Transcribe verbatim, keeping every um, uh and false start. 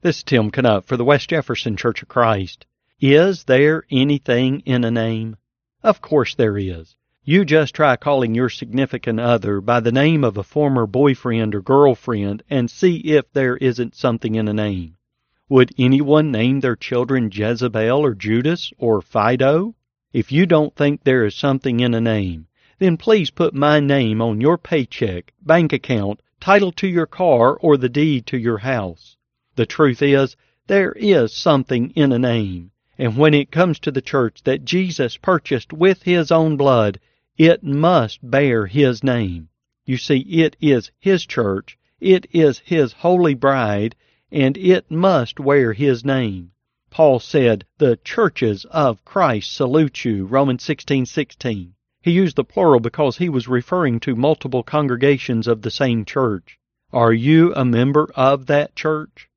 This is Tim Knupp for the West Jefferson Church of Christ. Is there anything in a name? Of course there is. You just try calling your significant other by the name of a former boyfriend or girlfriend and see if there isn't something in a name. Would anyone name their children Jezebel or Judas or Fido? If you don't think there is something in a name, then please put my name on your paycheck, bank account, title to your car, or the deed to your house. The truth is, there is something in a name, and when it comes to the church that Jesus purchased with His own blood, it must bear His name. You see, it is His church, it is His holy bride, and it must wear His name. Paul said, "The churches of Christ salute you," Romans sixteen sixteen. He used the plural because he was referring to multiple congregations of the same church. Are you a member of that church?